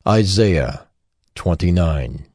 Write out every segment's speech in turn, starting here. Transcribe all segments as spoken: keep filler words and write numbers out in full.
Isaiah twenty-nine.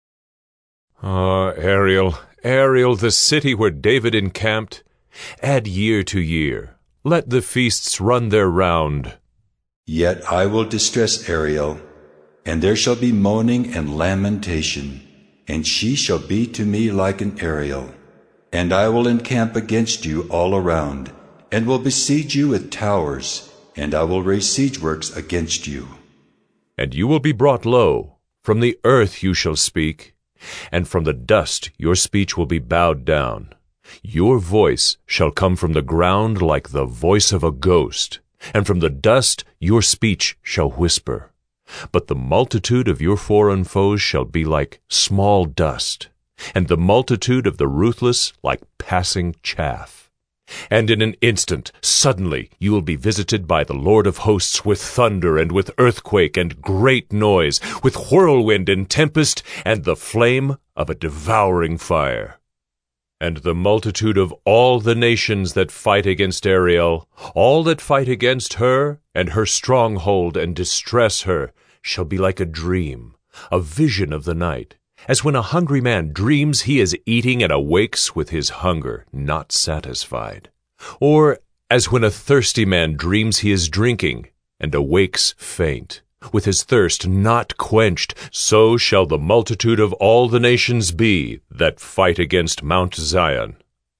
Ah, Ariel, Ariel, the city where David encamped, add year to year. Let the feasts run their round. Yet I will distress Ariel, and there shall be moaning and lamentation, and she shall be to me like an Ariel. And I will encamp against you all around, and will besiege you with towers, and I will raise siege works against you. And you will be brought low. From the earth you shall speak, and from the dust your speech will be bowed down. Your voice shall come from the ground like the voice of a ghost, and from the dust your speech shall whisper. But the multitude of your foreign foes shall be like small dust, and the multitude of the ruthless like passing chaff. And in an instant, suddenly, you will be visited by the Lord of hosts with thunder and with earthquake and great noise, with whirlwind and tempest and the flame of a devouring fire. And the multitude of all the nations that fight against Ariel, all that fight against her and her stronghold and distress her, shall be like a dream, a vision of the night, as when a hungry man dreams he is eating and awakes with his hunger not satisfied, or as when a thirsty man dreams he is drinking and awakes faint, with his thirst not quenched, so shall the multitude of all the nations be that fight against Mount Zion.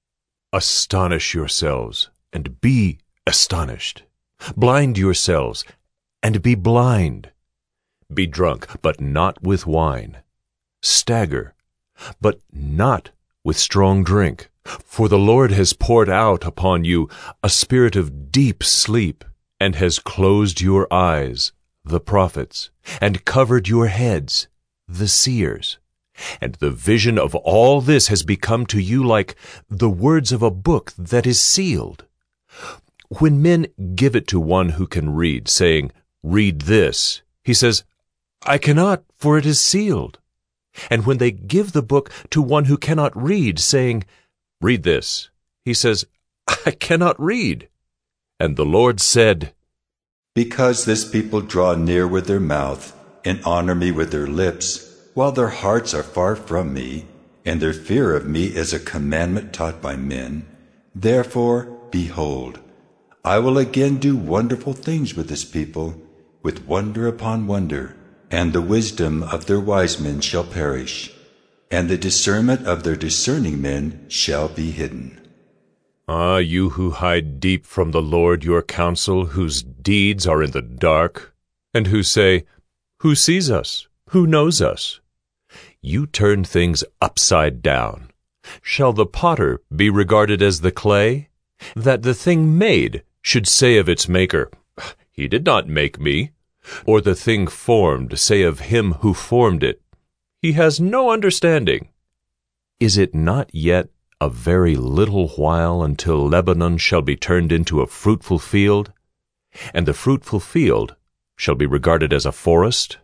Astonish yourselves, and be astonished. Blind yourselves, and be blind. Be drunk, but not with wine. Stagger, but not with strong drink. For the Lord has poured out upon you a spirit of deep sleep, and has closed your eyes, the prophets, and covered your heads, the seers. And the vision of all this has become to you like the words of a book that is sealed. When men give it to one who can read, saying, "Read this," he says, "I cannot, for it is sealed." And when they give the book to one who cannot read, saying, "Read this," he says, "I cannot read." And the Lord said, Because this people draw near with their mouth, and honor me with their lips, while their hearts are far from me, and their fear of me is a commandment taught by men, therefore, behold, I will again do wonderful things with this people, with wonder upon wonder, and the wisdom of their wise men shall perish, and the discernment of their discerning men shall be hidden. Ah, you who hide deep from the Lord your counsel, whose deeds are in the dark, and who say, "Who sees us? Who knows us?" You turn things upside down. Shall the potter be regarded as the clay, that the thing made should say of its maker, "He did not make me," or the thing formed say of him who formed it, "He has no understanding"? Is it not yet a very little while until Lebanon shall be turned into a fruitful field, and the fruitful field shall be regarded as a forest?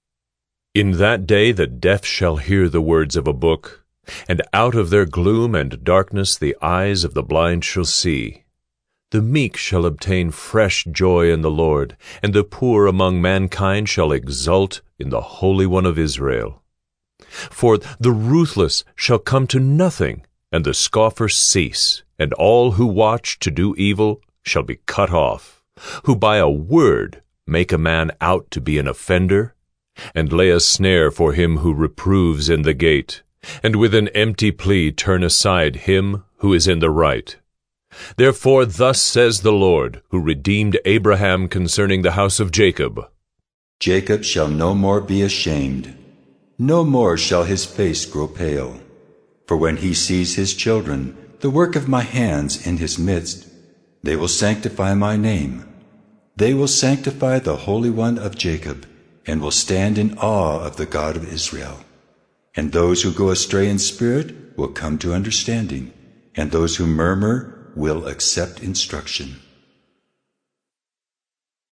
In that day the deaf shall hear the words of a book, and out of their gloom and darkness the eyes of the blind shall see. The meek shall obtain fresh joy in the Lord, and the poor among mankind shall exult in the Holy One of Israel. For the ruthless shall come to nothing, and the scoffer cease, and all who watch to do evil shall be cut off, who by a word make a man out to be an offender, and lay a snare for him who reproves in the gate, and with an empty plea turn aside him who is in the right. Therefore thus says the Lord, who redeemed Abraham concerning the house of Jacob, Jacob shall no more be ashamed, no more shall his face grow pale. For when he sees his children, the work of my hands in his midst, they will sanctify my name. They will sanctify the Holy One of Jacob, and will stand in awe of the God of Israel. And those who go astray in spirit will come to understanding, and those who murmur will accept instruction.